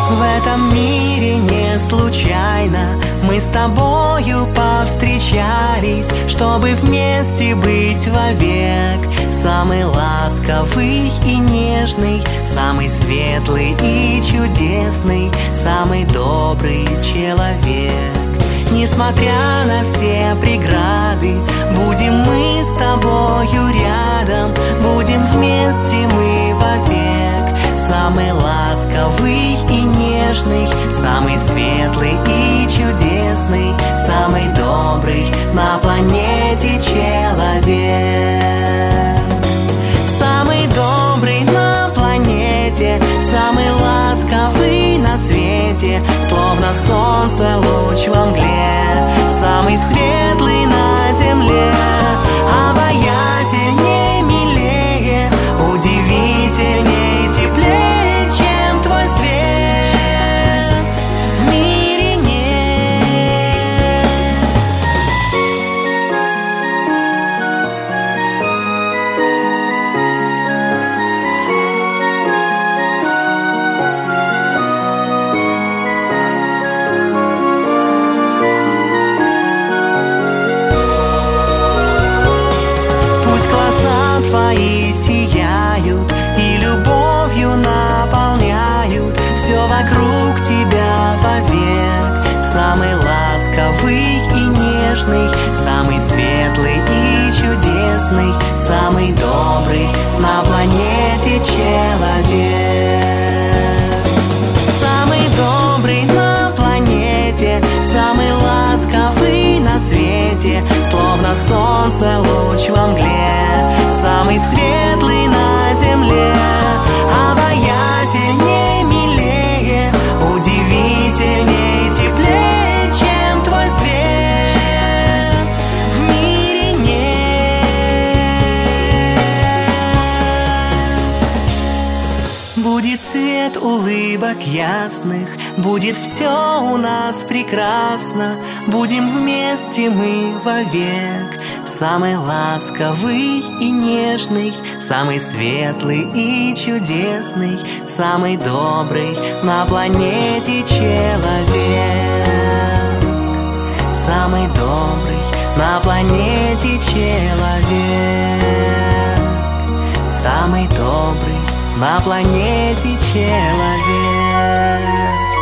В этом мире не случайно мы с тобою повстречались, чтобы вместе быть вовек. Самый ласковый и нежный, самый светлый и чудесный, самый добрый человек. Несмотря на все преграды, будем мы с тобою рядом, будем вместе мы вовек. Самый ласковый и нежный, самый светлый и чудесный, самый добрый на планете человек. Самый добрый на планете, самый ласковый на свете, словно солнце луч во мгле, самый светлый на земле. Обаятельней, милее, удивительней, теплее, чем твой свет, в мире нет. Пусть глаза твои сияют и любовью наполняют все вокруг тебя вовек. Самый ласковый и нежный, самый светлый и чудесный, самый добрый на планете человек. Самый добрый на планете, самый ласковый на свете, словно солнце луч во мгле, самый светлый на земле. Обаятельней, милее, удивительней, теплее, чем твой свет, в мире нет. Будет свет улыбок ясных, будет все у нас прекрасно, будем вместе мы вовек. Самый ласковый и нежный, самый светлый и чудесный, самый добрый на планете человек. Самый добрый на планете человек. Самый добрый на планете человек.